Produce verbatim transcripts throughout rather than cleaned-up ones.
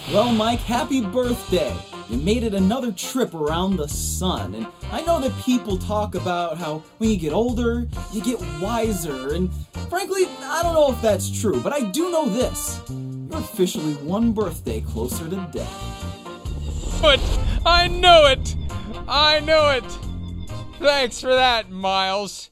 Well, Mike, happy birthday. You made it another trip around the sun, and I know that people talk about how when you get older, you get wiser, and frankly, I don't know if that's true, but I do know this. You're officially one birthday closer to death. But I knew it! I knew it! Thanks for that, Miles.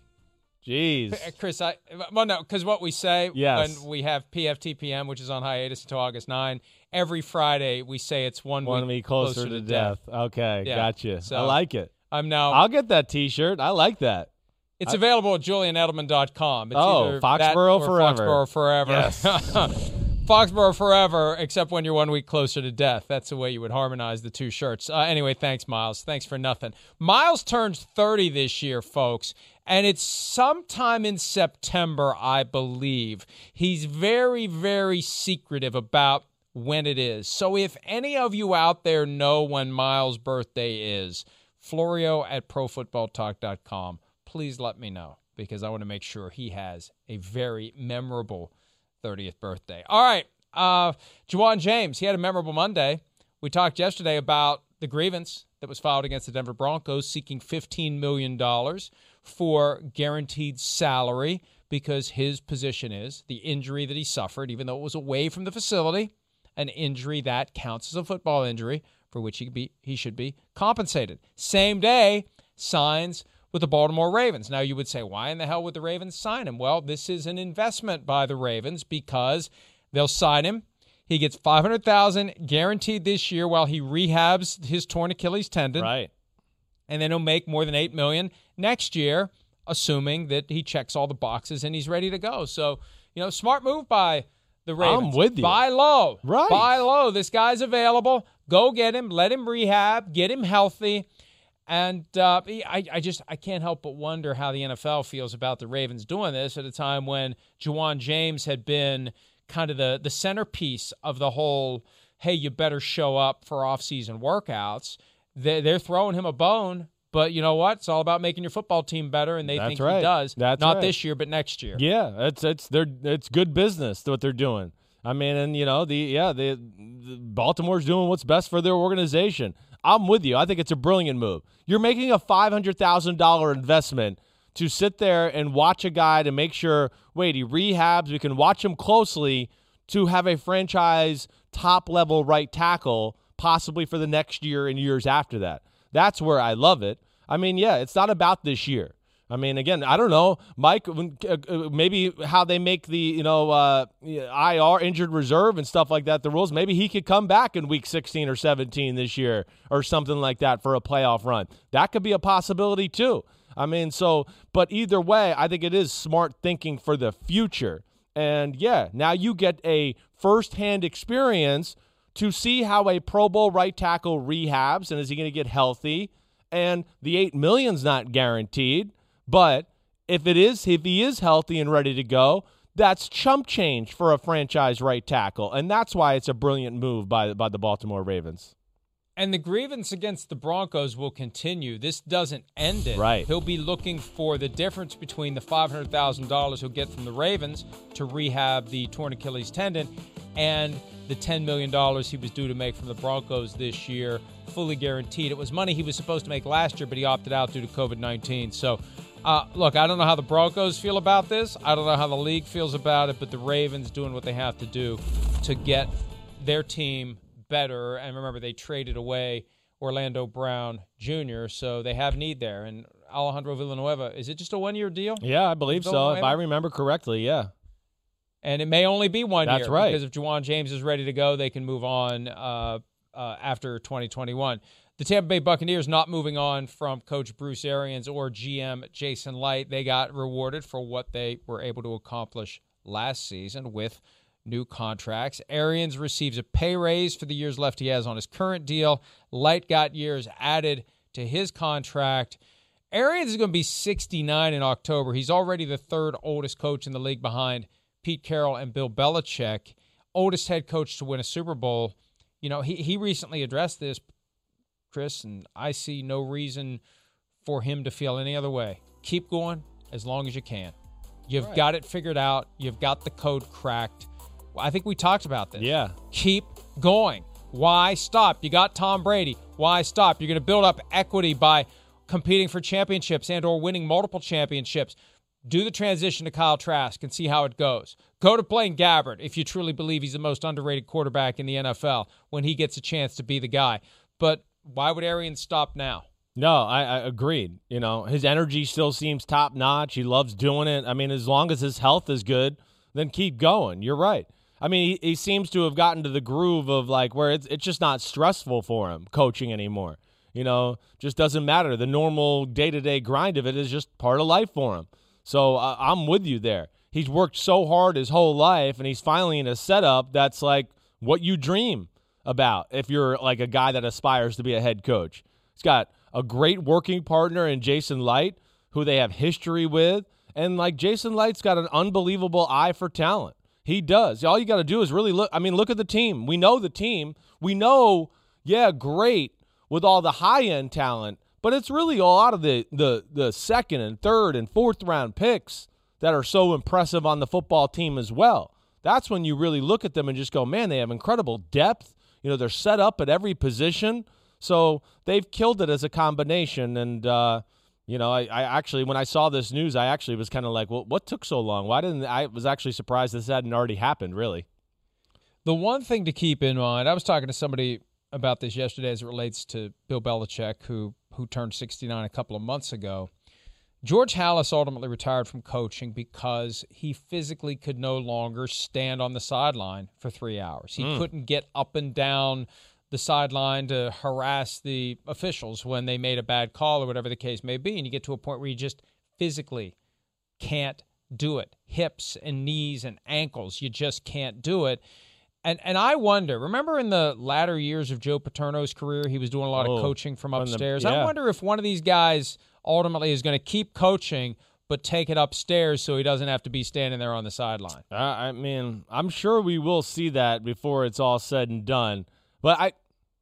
Jeez. Chris, I well, no, because what we say yes. when we have P F T P M, which is on hiatus until August ninth, every Friday we say it's one, one week week closer, closer to, to death. death. Okay, Yeah. gotcha. So, I like it. I'm now. I'll get that T-shirt. I like that. It's I, available at julian edelman dot com. It's oh, either Foxborough that or forever. Foxborough forever. Yes. Foxborough forever, except when you're one week closer to death. That's the way you would harmonize the two shirts. Uh, anyway, thanks, Miles. Thanks for nothing. Miles turns thirty this year, folks, and it's sometime in September, I believe. He's very, very secretive about when it is. So if any of you out there know when Miles' birthday is, Florio at pro football talk dot com, please let me know, because I want to make sure he has a very memorable thirtieth birthday. All right, uh, Ja'Wuan James, he had a memorable Monday. We talked yesterday about the grievance that was filed against the Denver Broncos seeking fifteen million dollars for guaranteed salary because his position is the injury that he suffered, even though it was away from the facility, an injury that counts as a football injury for which he could be he should be compensated. Same day, signs with the Baltimore Ravens. Now, you would say, why in the hell would the Ravens sign him? Well, this is an investment by the Ravens because they'll sign him. He gets five hundred thousand dollars guaranteed this year while he rehabs his torn Achilles tendon. Right. And then he'll make more than eight million dollars next year, assuming that he checks all the boxes and he's ready to go. So, you know, smart move by the Ravens. I'm with you. Buy low. Right. Buy low. This guy's available. Go get him. Let him rehab. Get him healthy. And uh, I, I just I can't help but wonder how the N F L feels about the Ravens doing this at a time when Ja'Wuan James had been kind of the, the centerpiece of the whole, hey, you better show up for off-season workouts. They're, they're throwing him a bone, but you know what? It's all about making your football team better, and they That's think right. he does. That's Not right. this year, but next year. Yeah, it's it's they're it's good business what they're doing. I mean, and you know the yeah the, the Baltimore's doing what's best for their organization. I'm with you. I think it's a brilliant move. You're making a five hundred thousand dollars investment to sit there and watch a guy to make sure, wait, he rehabs, we can watch him closely to have a franchise top-level right tackle possibly for the next year and years after that. That's where I love it. I mean, yeah, it's not about this year. I mean, again, I don't know, Mike, maybe how they make the, you know, uh, I R, injured reserve and stuff like that, the rules. Maybe he could come back in week sixteen or seventeen this year or something like that for a playoff run. That could be a possibility too. I mean, so, but either way, I think it is smart thinking for the future. And yeah, now you get a firsthand experience to see how a Pro Bowl right tackle rehabs and is he going to get healthy? And the eight million dollars not guaranteed. But if it is, if he is healthy and ready to go, that's chump change for a franchise right tackle, and that's why it's a brilliant move by by the Baltimore Ravens. And the grievance against the Broncos will continue. This doesn't end it. Right. He'll be looking for the difference between the five hundred thousand dollars he'll get from the Ravens to rehab the torn Achilles tendon and the ten million dollars he was due to make from the Broncos this year, fully guaranteed. It was money he was supposed to make last year, but he opted out due to covid nineteen. So, uh, look, I don't know how the Broncos feel about this. I don't know how the league feels about it, but the Ravens doing what they have to do to get their team better. And remember, they traded away Orlando Brown Junior, so they have need there. And Alejandro Villanueva, is it just a one-year deal? Yeah, I believe so, if I remember correctly, yeah. And it may only be one That's year. right. Because if Ja'Wuan James is ready to go, they can move on uh, uh, after twenty twenty-one. The Tampa Bay Buccaneers not moving on from Coach Bruce Arians or G M Jason Light. They got rewarded for what they were able to accomplish last season with new contracts. Arians receives a pay raise for the years left he has on his current deal. Light got years added to his contract. Arians is going to be sixty-nine in October. He's already the third oldest coach in the league behind Pete Carroll and Bill Belichick. Oldest head coach to win a Super Bowl. You know, he, he recently addressed this, Chris, and I see no reason for him to feel any other way. Keep going as long as you can. You've right. got it figured out. You've got the code cracked. I think we talked about this. Yeah. Keep going. Why stop? You got Tom Brady. Why stop? You're going to build up equity by competing for championships and or winning multiple championships. Do the transition to Kyle Trask and see how it goes. Go to Blaine Gabbert if you truly believe he's the most underrated quarterback in the N F L when he gets a chance to be the guy. But why would Arians stop now? No, I, I agreed. You know, his energy still seems top-notch. He loves doing it. I mean, as long as his health is good, then keep going. You're right. I mean, he, he seems to have gotten to the groove of, like, where it's, it's just not stressful for him coaching anymore. You know, just doesn't matter. The normal day-to-day grind of it is just part of life for him. So uh, I'm with you there. He's worked so hard his whole life, and he's finally in a setup that's like what you dream about if you're like a guy that aspires to be a head coach. He's got a great working partner in Jason Light, who they have history with, and like Jason Light's got an unbelievable eye for talent. He does. All you got to do is really look. I mean, look at the team. We know the team. We know, yeah, great with all the high-end talent, but it's really a lot of the, the, the second and third and fourth round picks that are so impressive on the football team as well. That's when you really look at them and just go, man, they have incredible depth. You know, they're set up at every position. So they've killed it as a combination. And, uh, you know, I, I actually, when I saw this news, I actually was kind of like, well, what took so long? Why didn't I was actually surprised this hadn't already happened, really. The one thing to keep in mind, I was talking to somebody about this yesterday as it relates to Bill Belichick, who who turned sixty-nine a couple of months ago. George Halas ultimately retired from coaching because he physically could no longer stand on the sideline for three hours. He mm. couldn't get up and down the sideline to harass the officials when they made a bad call or whatever the case may be, and you get to a point where you just physically can't do it. Hips and knees and ankles, you just can't do it. And and I wonder, remember in the latter years of Joe Paterno's career, he was doing a lot oh, of coaching from upstairs. The, yeah. I wonder if one of these guys ultimately is going to keep coaching but take it upstairs so he doesn't have to be standing there on the sideline. Uh, I mean, I'm sure we will see that before it's all said and done. But I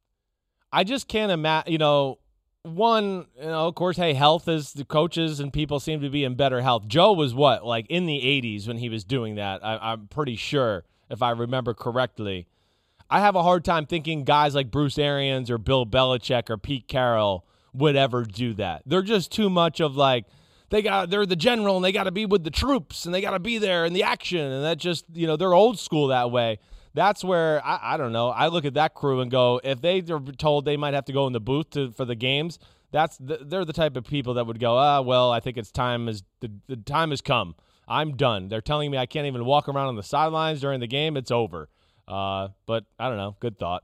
I just can't imagine, you know, one, you know, of course, hey, health is the coaches and people seem to be in better health. Joe was what, like in the eighties when he was doing that, I, I'm pretty sure, if I remember correctly. I have a hard time thinking guys like Bruce Arians or Bill Belichick or Pete Carroll would ever do that. They're just too much of like, they got, they're the general and they got to be with the troops and they got to be there in the action. And that just, you know, they're old school that way. That's where, I, I don't know, I look at that crew and go, if they are told they might have to go in the booth to, for the games, that's the, they're the type of people that would go, ah, well, I think it's time, is the, the time has come. I'm done. They're telling me I can't even walk around on the sidelines during the game. It's over. Uh, but I don't know. Good thought.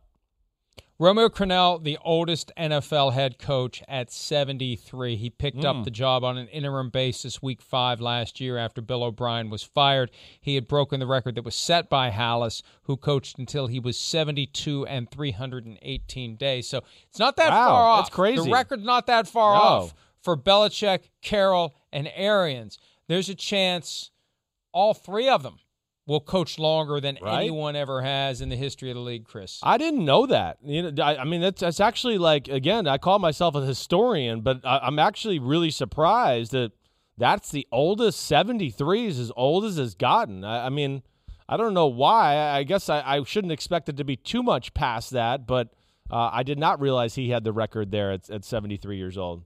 Romeo Crennel, the oldest N F L head coach at seventy-three. He picked mm. up the job on an interim basis week five last year after Bill O'Brien was fired. He had broken the record that was set by Halas, who coached until he was seventy-two and three hundred eighteen days. So it's not that wow, far off. That's crazy. The record's not that far no. off for Belichick, Carroll, and Arians. There's a chance all three of them will coach longer than right? anyone ever has in the history of the league, Chris. I didn't know that. You know, I, I mean, that's, that's actually like, again, I call myself a historian, but I, I'm actually really surprised that that's the oldest. seventy-three is as old as it's gotten. I, I mean, I don't know why. I, I guess I, I shouldn't expect it to be too much past that, but uh, I did not realize he had the record there at, at seventy-three years old.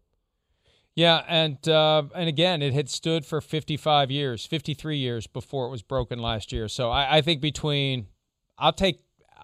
Yeah, and uh, and again, it had stood for fifty-five years, fifty-three years before it was broken last year. So I, I think between, I'll take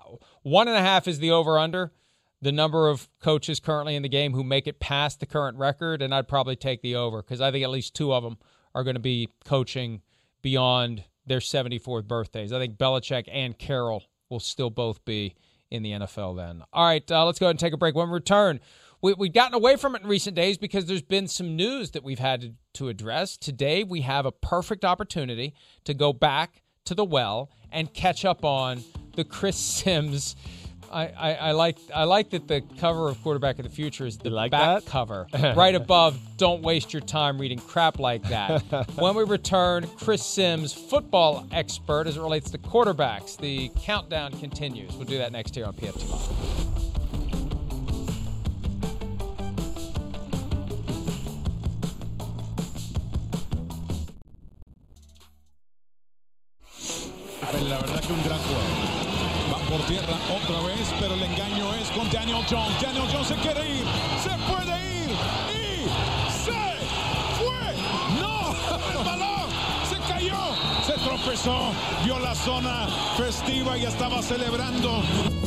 one and a half is the over-under, the number of coaches currently in the game who make it past the current record, and I'd probably take the over because I think at least two of them are going to be coaching beyond their seventy-fourth birthdays. I think Belichick and Carroll will still both be in the N F L then. All right, uh, let's go ahead and take a break. When we return, We, we've gotten away from it in recent days because there's been some news that we've had to, to address. Today, we have a perfect opportunity to go back to the well and catch up on the Chris Sims. I, I, I like I like that the cover of Quarterback of the Future is the like back that? cover. Right above, don't waste your time reading crap like that. When we return, Chris Sims, football expert as it relates to quarterbacks. The countdown continues. We'll do that next here on P F T Live. La verdad que un gran juego. por tierra otra vez, pero el engaño es con Daniel Jones. Daniel Jones se quiere ir, se puede ir y se fue. No, el balón se cayó, se tropezó, vio la zona festiva y estaba celebrando.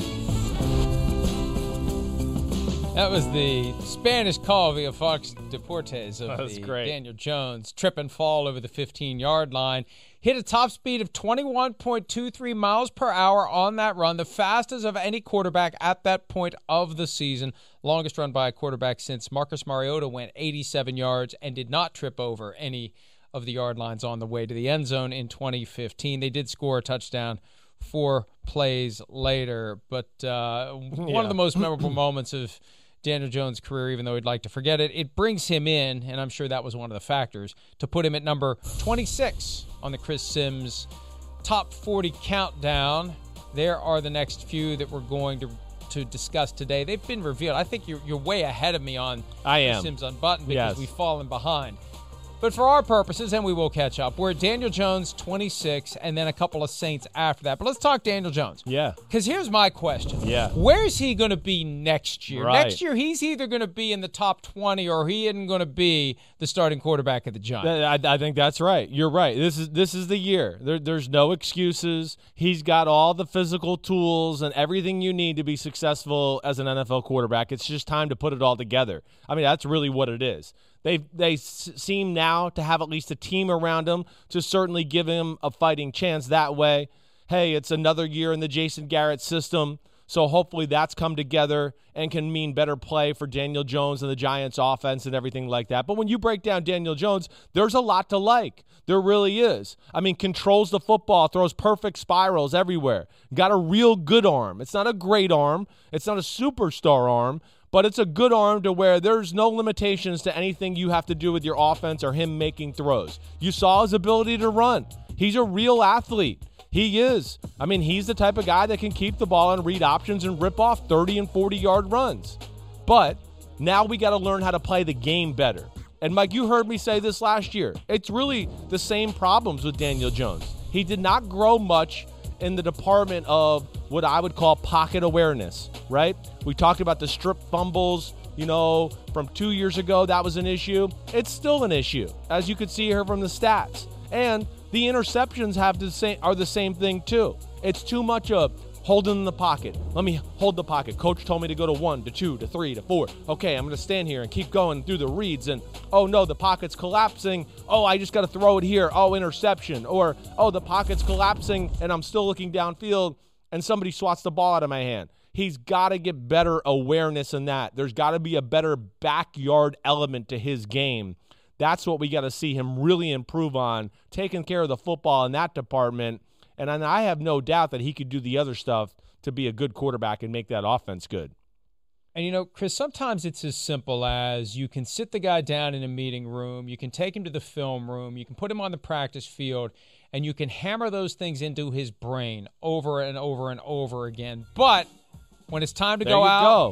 That was the Spanish call via Fox Deportes of That's the great. Daniel Jones trip and fall over the fifteen-yard line. Hit a top speed of twenty-one point two three miles per hour on that run, the fastest of any quarterback at that point of the season. Longest run by a quarterback since Marcus Mariota went eighty-seven yards and did not trip over any of the yard lines on the way to the end zone in twenty fifteen. They did score a touchdown four plays later, but uh, one Yeah. of the most memorable moments of Daniel Jones' career, even though he'd like to forget it, it brings him in, and I'm sure that was one of the factors, to put him at number twenty-six on the Chris Sims top forty countdown. There are the next few that we're going to to discuss today. They've been revealed. I think you're, you're way ahead of me on I Chris am. Sims Unbuttoned because Yes. we've fallen behind. But for our purposes, and we will catch up, we're at Daniel Jones, twenty-six, and then a couple of Saints after that. But let's talk Daniel Jones. Yeah. Because here's my question. Yeah. Where's he going to be next year? Right. Next year, he's either going to be in the top twenty or he isn't going to be the starting quarterback of the Giants. I, I think that's right. You're right. This is this is the year. There, there's no excuses. He's got all the physical tools and everything you need to be successful as an N F L quarterback. It's just time to put it all together. I mean, that's really what it is. They they s- seem now to have at least a team around him to certainly give him a fighting chance that way. Hey, it's another year in the Jason Garrett system, so hopefully that's come together and can mean better play for Daniel Jones and the Giants offense and everything like that. But when you break down Daniel Jones, there's a lot to like. There really is. I mean, controls the football, throws perfect spirals everywhere. Got a real good arm. It's not a great arm. It's not a superstar arm. But it's a good arm to where there's no limitations to anything you have to do with your offense or him making throws. You saw his ability to run. He's a real athlete. He is. I mean, he's the type of guy that can keep the ball and read options and rip off thirty and forty-yard runs. But now we got to learn how to play the game better. And, Mike, you heard me say this last year. It's really the same problems with Daniel Jones. He did not grow much in the department of what I would call pocket awareness, right? We talked about the strip fumbles, you know, from two years ago. That was an issue. It's still an issue, as you could see here from the stats. And the interceptions have the same are the same thing too. It's too much of holding in the pocket. Let me hold the pocket. Coach told me to go to one, to two, to three, to four. Okay, I'm going to stand here and keep going through the reads. And, oh, no, the pocket's collapsing. Oh, I just got to throw it here. Oh, interception. Or, oh, the pocket's collapsing, and I'm still looking downfield, and somebody swats the ball out of my hand. He's got to get better awareness in that. There's got to be a better backyard element to his game. That's what we got to see him really improve on, taking care of the football in that department. And I have no doubt that he could do the other stuff to be a good quarterback and make that offense good. And, you know, Chris, sometimes it's as simple as you can sit the guy down in a meeting room, you can take him to the film room, you can put him on the practice field, and you can hammer those things into his brain over and over and over again. But when it's time to There go you out, go.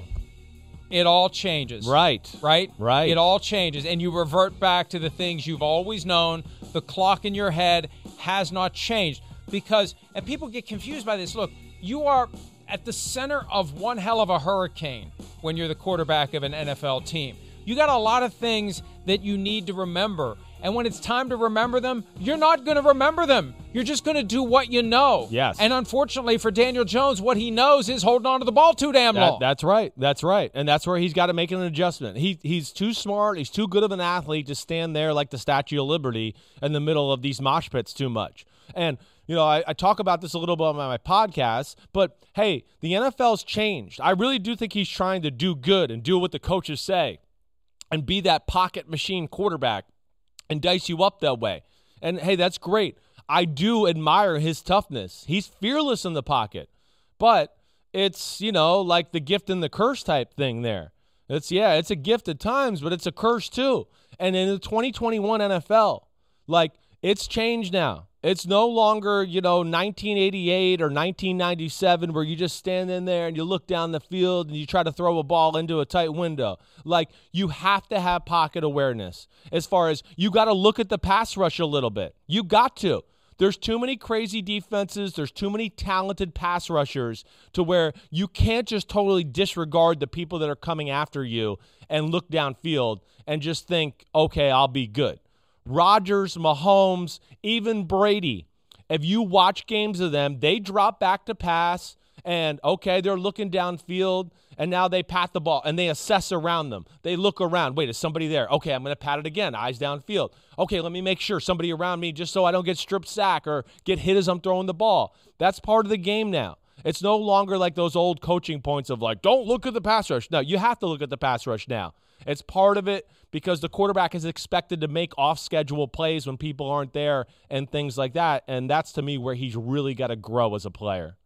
it all changes. Right. Right? Right. It all changes, and you revert back to the things you've always known. The clock in your head has not changed. Because, and people get confused by this, look, you are at the center of one hell of a hurricane when you're the quarterback of an N F L team. You got a lot of things that you need to remember. And when it's time to remember them, you're not going to remember them. You're just going to do what you know. Yes. And unfortunately for Daniel Jones, what he knows is holding on to the ball too damn That, long. that's right. That's right. And that's where he's got to make an adjustment. He He's too smart. He's too good of an athlete to stand there like the Statue of Liberty in the middle of these mosh pits too much. And, you know, I, I talk about this a little bit on my podcast, but, hey, the N F L's changed. I really do think he's trying to do good and do what the coaches say and be that pocket machine quarterback and dice you up that way. And, hey, that's great. I do admire his toughness. He's fearless in the pocket. But it's, you know, like the gift and the curse type thing there. It's, yeah, it's a gift at times, but it's a curse too. And in the twenty twenty-one N F L, like, it's changed now. It's no longer, you know, nineteen eighty-eight or nineteen ninety-seven where you just stand in there and you look down the field and you try to throw a ball into a tight window. Like, you have to have pocket awareness as far as you got to look at the pass rush a little bit. You got to. There's too many crazy defenses. There's too many talented pass rushers to where you can't just totally disregard the people that are coming after you and look downfield and just think, okay, I'll be good. Rodgers, Mahomes, even Brady, if you watch games of them, they drop back to pass and, okay, they're looking downfield, and now they pat the ball, and they assess around them. They look around. Wait, is somebody there? Okay, I'm going to pat it again. Eyes downfield. Okay, let me make sure somebody around me just so I don't get strip sack or get hit as I'm throwing the ball. That's part of the game now. It's no longer like those old coaching points of like, don't look at the pass rush. No, you have to look at the pass rush now. It's part of it because the quarterback is expected to make off-schedule plays when people aren't there and things like that, and that's, to me, where he's really got to grow as a player.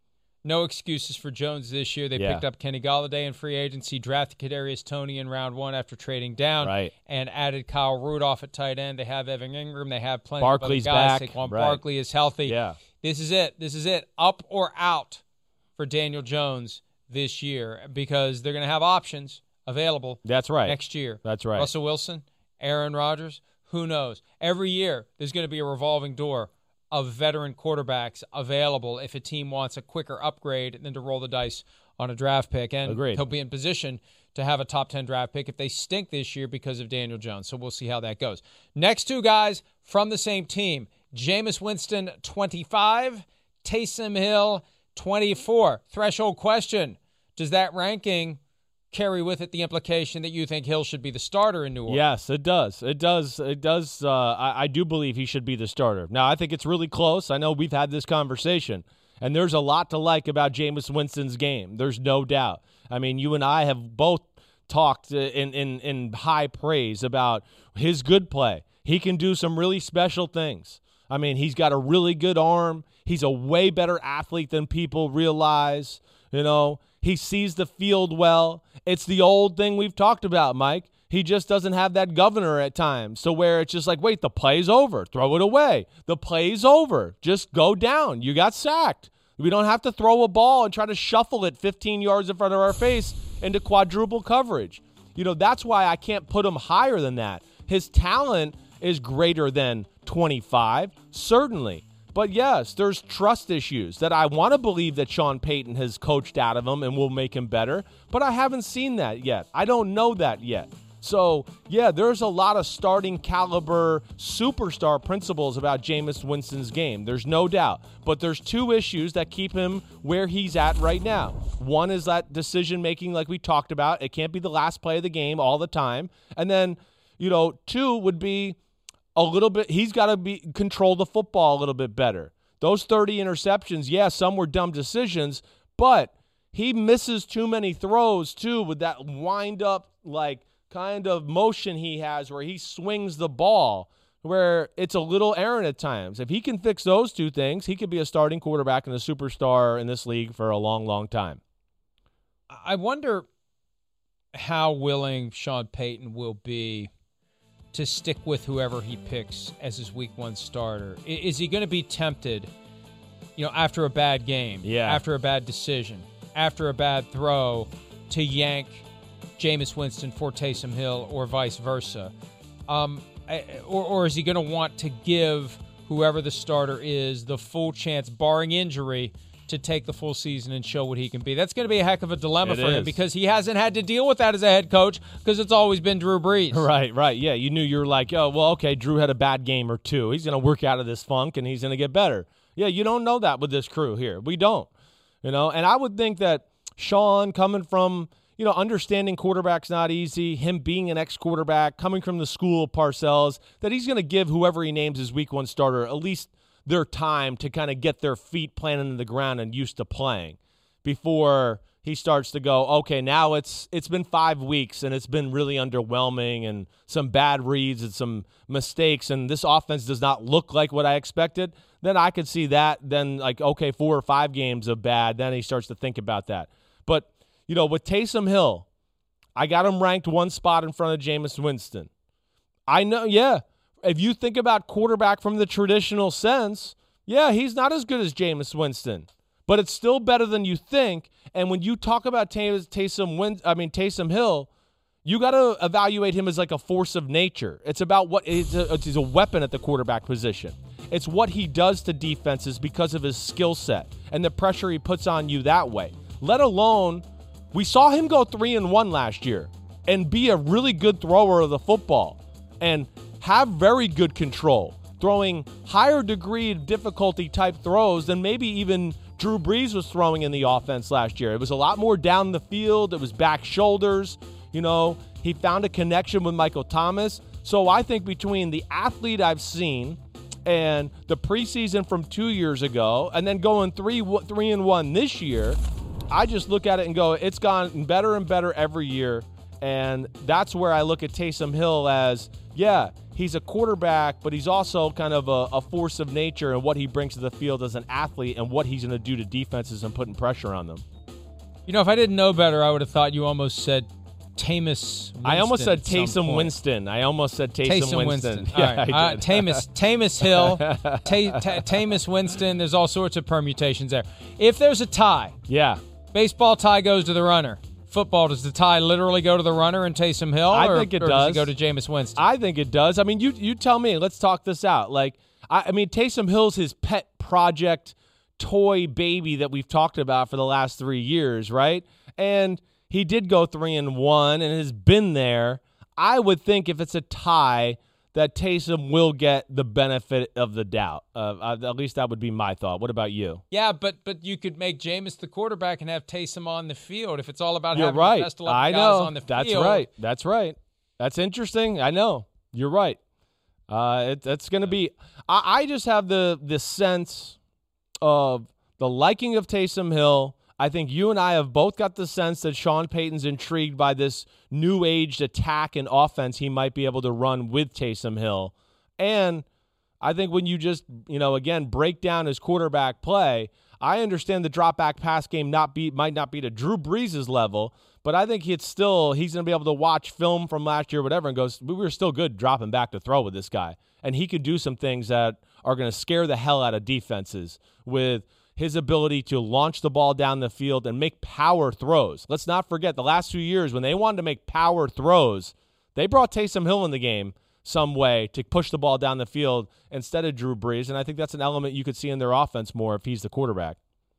No excuses for Jones this year. They Yeah. picked up Kenny Golladay in free agency, drafted Kadarius Toney in round one after trading down, Right. and added Kyle Rudolph at tight end. They have Evan Ingram. They have plenty Barkley's of other guys. back. Saquon Right. Barkley is healthy. Yeah. This is it. This is it. Up or out for Daniel Jones this year because they're going to have options available That's right. next year. That's right. Russell Wilson, Aaron Rodgers, who knows? Every year there's going to be a revolving door of veteran quarterbacks available if a team wants a quicker upgrade than to roll the dice on a draft pick. And Agreed. he'll be in position to have a top ten draft pick if they stink this year because of Daniel Jones. So we'll see how that goes. Next two guys from the same team, Jameis Winston, twenty-five, Taysom Hill, twenty-four. Threshold question, does that ranking carry with it the implication that you think Hill should be the starter in New Orleans? Yes, it does. It does. It does. Uh, I, I do believe he should be the starter. Now, I think it's really close. I know we've had this conversation, and there's a lot to like about Jameis Winston's game. There's no doubt. I mean, you and I have both talked in, in, in high praise about his good play. He can do some really special things. I mean, he's got a really good arm. He's a way better athlete than people realize. You know, he sees the field well. It's the old thing we've talked about, Mike. He just doesn't have that governor at times. So where it's just like, wait, the play's over. Throw it away. The play's over. Just go down. You got sacked. We don't have to throw a ball and try to shuffle it fifteen yards in front of our face into quadruple coverage. You know, that's why I can't put him higher than that. His talent is greater than twenty-five, certainly. But yes, there's trust issues that I want to believe that Sean Payton has coached out of him and will make him better, but I haven't seen that yet. I don't know that yet. So, yeah, there's a lot of starting caliber superstar principles about Jameis Winston's game. There's no doubt. But there's two issues that keep him where he's at right now. One is that decision-making like we talked about. It can't be the last play of the game all the time. And then, you know, two would be a little bit, he's got to be control the football a little bit better. Those thirty interceptions, yeah, some were dumb decisions, but he misses too many throws too with that wind up like kind of motion he has where he swings the ball where it's a little errant at times. If he can fix those two things, he could be a starting quarterback and a superstar in this league for a long, long time. I wonder how willing Sean Payton will be to stick with whoever he picks as his week one starter. I- Is he going to be tempted, you know, after a bad game, Yeah. after a bad decision, after a bad throw, to yank Jameis Winston for Taysom Hill or vice versa? Um, I- or, or is he going to want to give whoever the starter is the full chance, barring injury, to take the full season and show what he can be? That's going to be a heck of a dilemma It for him is. because he hasn't had to deal with that as a head coach because it's always been Drew Brees. Right, right. Yeah, you knew you were like, oh, well, okay, Drew had a bad game or two. He's going to work out of this funk, and he's going to get better. Yeah, you don't know that with this crew here. We don't. You know, and I would think that Sean, coming from, you know, understanding quarterback's not easy, him being an ex-quarterback, coming from the school of Parcells, that he's going to give whoever he names his week one starter at least their time to kind of get their feet planted in the ground and used to playing before he starts to go, okay, now it's it's been five weeks and it's been really underwhelming and some bad reads and some mistakes and this offense does not look like what I expected. Then I could see that. Then like, okay, four or five games of bad. Then he starts to think about that. But, you know, with Taysom Hill, I got him ranked one spot in front of Jameis Winston. I know, yeah. If you think about quarterback from the traditional sense, yeah, he's not as good as Jameis Winston, but it's still better than you think. And when you talk about Tay- Taysom, Win- I mean Taysom Hill, you got to evaluate him as like a force of nature. It's about what it's a, it's a weapon at the quarterback position. It's what he does to defenses because of his skill set and the pressure he puts on you that way. Let alone, we saw him go three and one last year and be a really good thrower of the football and have very good control, throwing higher degree of difficulty type throws than maybe even Drew Brees was throwing in the offense last year. It was a lot more down the field. It was back shoulders. You know, he found a connection with Michael Thomas. So I think between the athlete I've seen and the preseason from two years ago and then going three, three and one this year, I just look at it and go, it's gotten better and better every year. And that's where I look at Taysom Hill as, yeah, he's a quarterback, but he's also kind of a, a force of nature and what he brings to the field as an athlete and what he's going to do to defenses and putting pressure on them. You know, if I didn't know better, I would have thought you almost said Tamus Winston. I almost said Taysom Winston. I almost said Taysom, Taysom Winston. Winston. Yeah, All right. I Uh, did. Tamus, Tamus Hill, Ta- Ta- Tamus Winston. There's all sorts of permutations there. If there's a tie, Yeah. baseball tie goes to the runner. Football, does the tie literally go to the runner and Taysom Hill? I or, think it or does. does it go to Jameis Winston? I think it does. I mean, you you tell me. Let's talk this out. Like, I, I mean, Taysom Hill's his pet project, toy baby that we've talked about for the last three years, right? And he did go three and one and has been there. I would think if it's a tie, that Taysom will get the benefit of the doubt. Uh, at least that would be my thought. What about you? Yeah, but but you could make Jameis the quarterback and have Taysom on the field if it's all about You're having right. the best eleven I guys know. on the That's field. right. That's right. That's interesting. I know. You're right. Uh, it, it's going to be. I, I just have the the sense of the liking of Taysom Hill. I think you and I have both got the sense that Sean Payton's intrigued by this new aged attack and offense he might be able to run with Taysom Hill. And I think when you just, you know, again, break down his quarterback play, I understand the drop back pass game not be might not be to Drew Brees' level, but I think it's still, he's going to be able to watch film from last year, whatever, and goes, we were still good dropping back to throw with this guy. And he could do some things that are going to scare the hell out of defenses with his ability to launch the ball down the field and make power throws. Let's not forget the last few years when they wanted to make power throws, they brought Taysom Hill in the game some way to push the ball down the field instead of Drew Brees. And I think that's an element you could see in their offense more if he's the quarterback.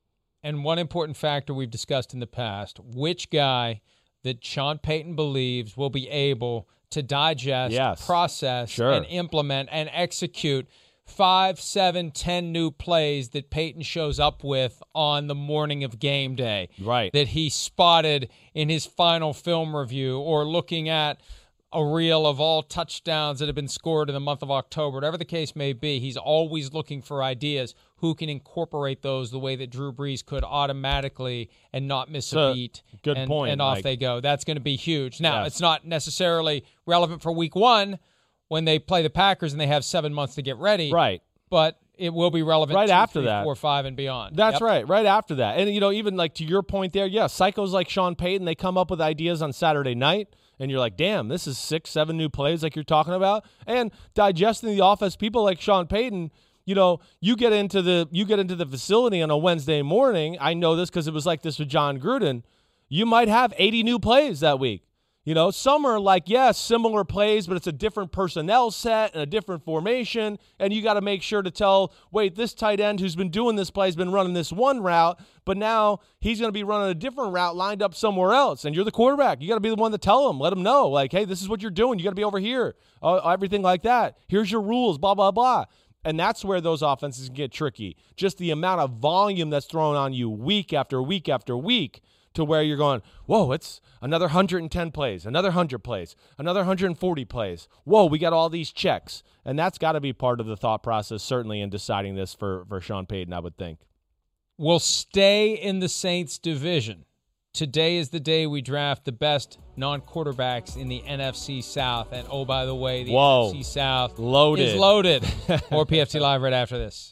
And one important factor we've discussed in the past, which guy that Sean Payton believes will be able to digest, Yes. process, Sure. and implement and execute five, seven, ten new plays that Peyton shows up with on the morning of game day. Right. That he spotted in his final film review or looking at a reel of all touchdowns that have been scored in the month of October. Whatever the case may be, he's always looking for ideas who can incorporate those the way that Drew Brees could automatically and not miss So, a beat. good and, point, And off Mike. they go. That's going to be huge. Now, Yes. it's not necessarily relevant for week one when they play the Packers and they have seven months to get ready. Right. But it will be relevant Right two, after three, that. four, five, and beyond. That's Yep. right, right after that. And, you know, even like to your point there, yeah, psychos like Sean Payton, they come up with ideas on Saturday night, and you're like, damn, this is six, seven new plays like you're talking about. And digesting the offense, people like Sean Payton, you know, you get into the you get into the facility on a Wednesday morning. I know this because it was like this with John Gruden. You might have eighty new plays that week. You know, some are like, yeah, similar plays, but it's a different personnel set and a different formation, and you got to make sure to tell, wait, this tight end who's been doing this play has been running this one route, but now he's going to be running a different route lined up somewhere else, and you're the quarterback. You got to be the one to tell him, let him know, like, hey, this is what you're doing. You got to be over here, uh, everything like that. Here's your rules, blah, blah, blah. And that's where those offenses get tricky. Just the amount of volume that's thrown on you week after week after week, to where you're going, whoa, it's another one hundred ten plays, another one hundred plays, another one hundred forty plays. Whoa, we got all these checks. And that's got to be part of the thought process, certainly, in deciding this for, for Sean Payton, I would think. We'll stay in the Saints division. Today is the day we draft the best non-quarterbacks in the N F C South. And, oh, by the way, the Whoa. N F C South Loaded. is loaded. More P F T Live right after this.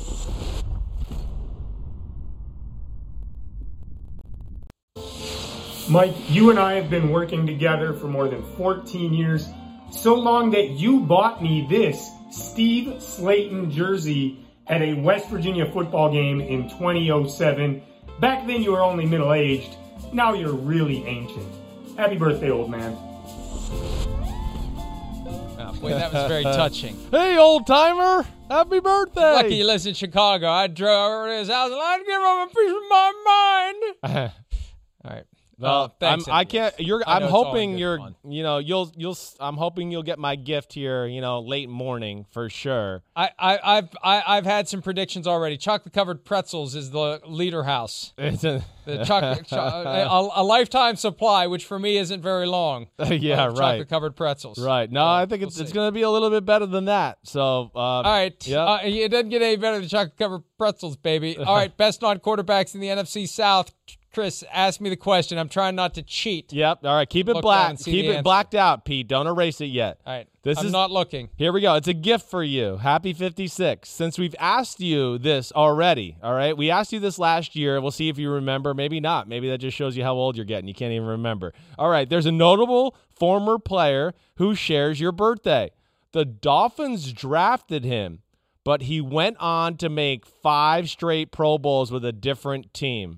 Mike, you and I have been working together for more than fourteen years, so long that you bought me this Steve Slayton jersey at a West Virginia football game in twenty oh seven. Back then you were only middle-aged, now you're really ancient. Happy birthday, old man. Oh, boy, that was very touching. Hey, old-timer! Happy birthday. Lucky you live in Chicago. I drove over to his house and I'd give him a piece of my mind. All right. Well, uh, thanks, I'm, I can't. You're. I I'm know it's all hoping good you're. fun. You know, you'll. You'll. I'm hoping you'll get my gift here. You know, late morning for sure. I, I, I've, I, I've had some predictions already. Chocolate covered pretzels is the leader house. It's a, The chocolate, cho- a, a lifetime supply, which for me isn't very long. yeah, of right. Chocolate covered pretzels. Right. No, I think it's we'll it's see. going to be a little bit better than that. So. Uh, All right. Yeah. Uh, it doesn't get any better than chocolate covered pretzels, baby. All right. Best non quarterbacks in the N F C South. Chris, ask me the question. I'm trying not to cheat. Yep. All right. Keep it Look down black. and see Keep the it answer. blacked out, Pete. Don't erase it yet. All right. This I'm is not looking. Here we go. It's a gift for you. Happy fifty-six. Since we've asked you this already, all right? We asked you this last year. We'll see if you remember. Maybe not. Maybe that just shows you how old you're getting. You can't even remember. All right. There's a notable former player who shares your birthday. The Dolphins drafted him, but he went on to make five straight Pro Bowls with a different team.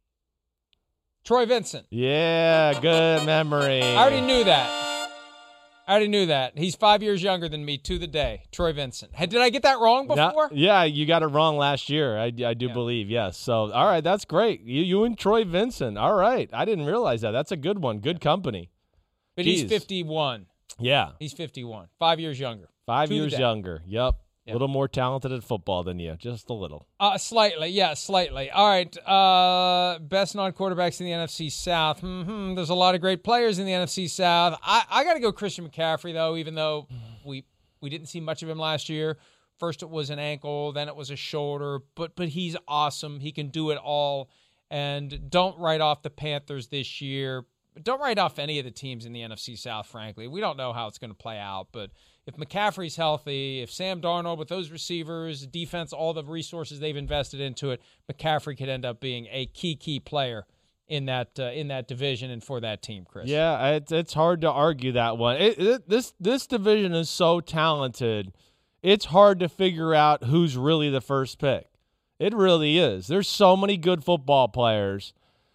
Troy Vincent. Yeah, good memory. I already knew that. I already knew that. He's five years younger than me to the day. Troy Vincent. Hey, did I get that wrong before? Not- yeah, you got it wrong last year. I, I do Yeah. believe, yes. So, all right, that's great. You you and Troy Vincent. All right. I didn't realize that. That's a good one. Good company. But he's Jeez. fifty-one. Yeah. He's fifty-one. Five years younger. Five To the years day. younger. Yep. A Yep. little more talented at football than you. Just a little. Uh, slightly, yeah, slightly. All right, uh, best non-quarterbacks in the N F C South. Mm-hmm. There's a lot of great players in the N F C South. I, I got to go Christian McCaffrey, though, even though we we didn't see much of him last year. First it was an ankle, then it was a shoulder, but but he's awesome. He can do it all. And don't write off the Panthers this year. Don't write off any of the teams in the N F C South, frankly. We don't know how it's going to play out, but if McCaffrey's healthy, if Sam Darnold with those receivers, defense, all the resources they've invested into it, McCaffrey could end up being a key, key player in that uh, in that division and for that team, Chris. Yeah, it's it's hard to argue that one. It, it, this this division is so talented. It's hard to figure out who's really the first pick. It really is. There's so many good football players.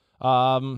Um,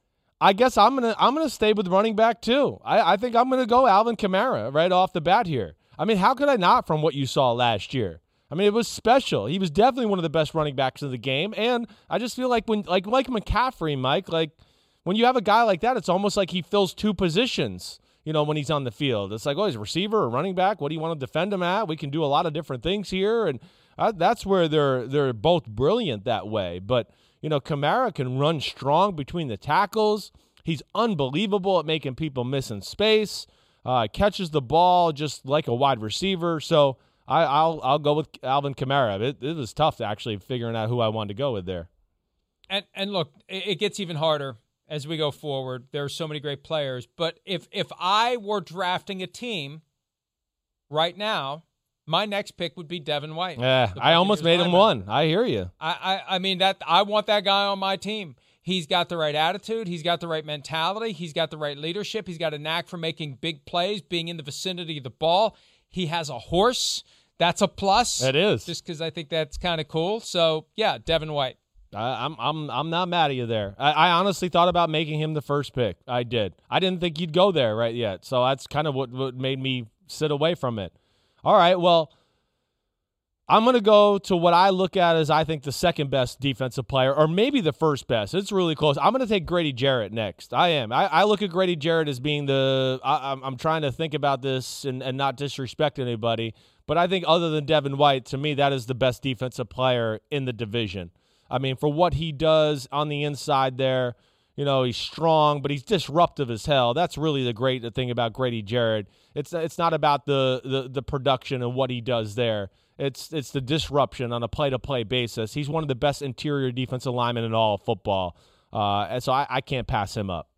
I guess I'm gonna I'm gonna stay with running back too. I, I think I'm gonna go Alvin Kamara right off the bat here. I mean, how could I not from what you saw last year? I mean, it was special. He was definitely one of the best running backs in the game, and I just feel like when like like McCaffrey, Mike, like when you have a guy like that, it's almost like he fills two positions. You know, when he's on the field, it's like, oh, he's a receiver or running back. What do you want to defend him at? We can do a lot of different things here, and uh, that's where they're they're both brilliant that way. But you know, Kamara can run strong between the tackles. He's unbelievable at making people miss in space. Uh, catches the ball just like a wide receiver. So I, I'll I'll go with Alvin Kamara. It, it was tough to actually figuring out who I wanted to go with there. And and look, it, it gets even harder as we go forward. There are so many great players. But if if I were drafting a team right now, my next pick would be Devin White. Yeah, the I almost made Buccaneers him linebacker. one. I hear you. I, I I mean that I want that guy on my team. He's got the right attitude. He's got the right mentality. He's got the right leadership. He's got a knack for making big plays, being in the vicinity of the ball. He has a horse. That's a plus. It is. Just because I think that's kind of cool. So, yeah, Devin White. I, I'm I'm I'm not mad at you there. I, I honestly thought about making him the first pick. I did. I didn't think he'd go there right yet. So that's kind of what, what made me sit away from it. All right, well, I'm going to go to what I look at as I think the second best defensive player, or maybe the first best. It's really close. I'm going to take Grady Jarrett next. I am. I, I look at Grady Jarrett as being the I, I'm, I'm trying to think about this and, and not disrespect anybody, but I think other than Devin White, to me, that is the best defensive player in the division. I mean, for what he does on the inside there, you know, he's strong, but he's disruptive as hell. That's really the great thing about Grady Jarrett. It's it's not about the, the, the production and what he does there. It's it's the disruption on a play-to-play basis. He's one of the best interior defensive linemen in all of football, uh, and so I, I can't pass him up.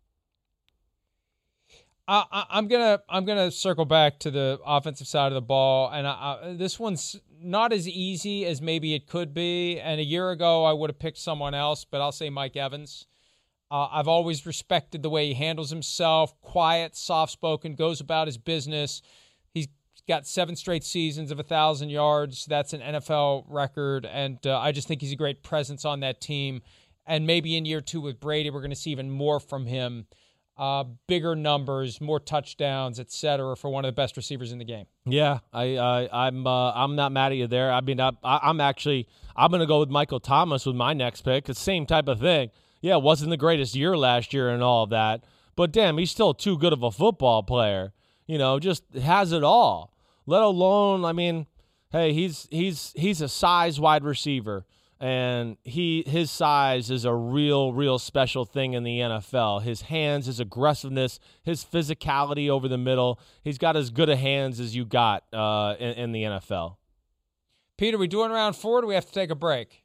I, I, I'm gonna I'm gonna circle back to the offensive side of the ball, and I, I, this one's not as easy as maybe it could be. And a year ago, I would have picked someone else, but I'll say Mike Evans. Uh, I've always respected the way he handles himself, quiet, soft-spoken, goes about his business. He's got seven straight seasons of one thousand yards. That's an N F L record, and uh, I just think he's a great presence on that team. And maybe in year two with Brady, we're going to see even more from him. uh, bigger numbers, more touchdowns, et cetera, for one of the best receivers in the game. Yeah, I, uh, I'm uh, I'm not mad at you there. I mean, I, I'm actually I'm going to go with Michael Thomas with my next pick. It's the same type of thing. Yeah, it wasn't the greatest year last year and all of that, but damn, he's still too good of a football player. You know, just has it all. Let alone, I mean, hey, he's he's he's a size wide receiver. And he his size is a real, real special thing in the N F L. His hands, his aggressiveness, his physicality over the middle. He's got as good a hands as you got uh, in, in the N F L. Peter, we doing round four, or do we have to take a break?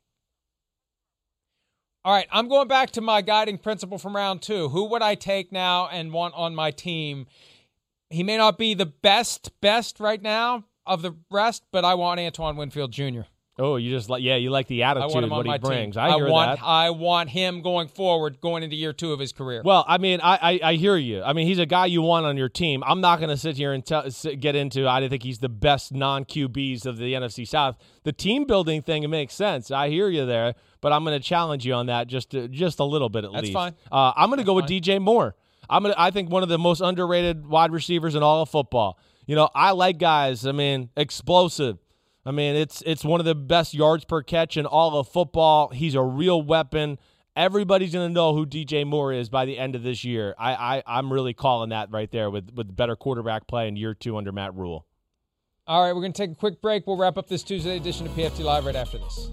All right, I'm going back to my guiding principle from round two. Who would I take now and want on my team? He may not be the best, best right now of the rest, but I want Antoine Winfield Junior Oh, you just like yeah, you like the attitude, I want him what on he my brings. team. I hear I want, that. I want him going forward, going into year two of his career. Well, I mean, I, I, I hear you. I mean, he's a guy you want on your team. I'm not going to sit here and tell, sit, get into. I think he's the best non-Q Bs of the N F C South. The team building thing, it makes sense. I hear you there, but I'm going to challenge you on that just to, just a little bit at That's least. fine. Uh, I'm going to go with fine. D J Moore. I'm gonna. I think one of the most underrated wide receivers in all of football. You know, I like guys. I mean, explosive. I mean, it's it's one of the best yards per catch in all of football. He's a real weapon. Everybody's going to know who D J Moore is by the end of this year. I, I, I'm really calling that right there with, with better quarterback play in year two under Matt Rule. All right, we're going to take a quick break. We'll wrap up this Tuesday edition of P F T Live right after this.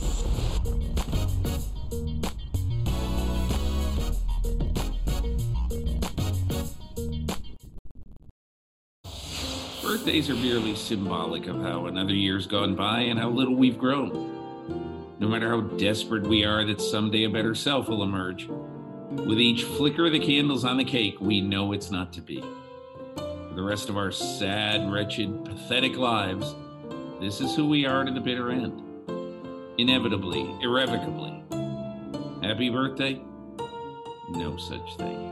Birthdays are merely symbolic of how another year's gone by and how little we've grown. No matter how desperate we are that someday a better self will emerge, with each flicker of the candles on the cake, we know it's not to be. For the rest of our sad, wretched, pathetic lives, this is who we are to the bitter end. Inevitably, irrevocably. Happy birthday? No such thing.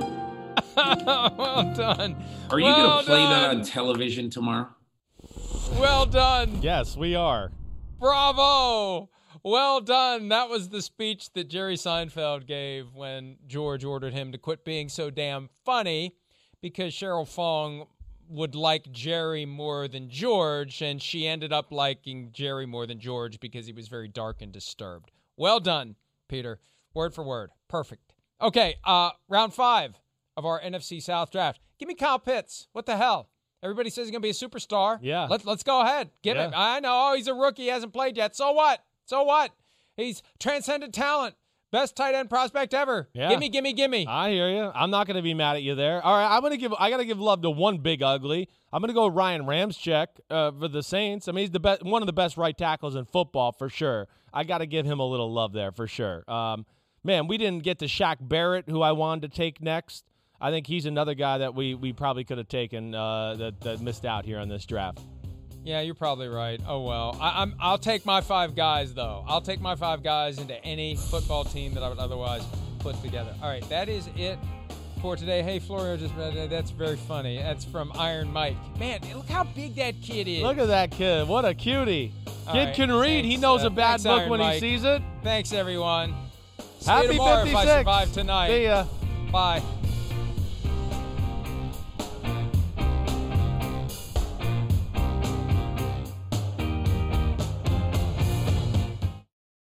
Well done. Are you well going to play done. that on television tomorrow? Well done. Yes, we are. Bravo. Well done. That was the speech that Jerry Seinfeld gave when George ordered him to quit being so damn funny because Cheryl Fong would like Jerry more than George, and she ended up liking Jerry more than George because he was very dark and disturbed. Well done, Peter. Word for word. Perfect. Okay, uh, round five of our N F C South draft. Give me Kyle Pitts. What the hell? Everybody says he's going to be a superstar. Yeah. Let's, let's go ahead. Give Yeah. him. I know. Oh, he's a rookie. He hasn't played yet. So what? So what? He's transcendent talent. Best tight end prospect ever. Yeah. Gimme, gimme, gimme. I hear you. I'm not going to be mad at you there. All right, I'm going to give. I got to give love to one big ugly. I'm going to go with Ryan Ramczyk uh, for the Saints. I mean, he's the best, one of the best right tackles in football for sure. I got to give him a little love there for sure. Um, man, we didn't get to Shaq Barrett, who I wanted to take next. I think he's another guy that we we probably could have taken uh, that that missed out here on this draft. Yeah, you're probably right. Oh, well. I, I'm, I'll take my five guys, though. I'll take my five guys into any football team that I would otherwise put together. All right, that is it for today. Hey, Florio, just that's very funny. That's from Iron Mike. Man, look how big that kid is. Look at that kid. What a cutie. All Kid right, can read. thanks, He knows uh, a bad thanks, book Iron when Mike. he sees it. Thanks, everyone. See Happy you tomorrow fifty-six. if I survive tonight. See ya. Bye.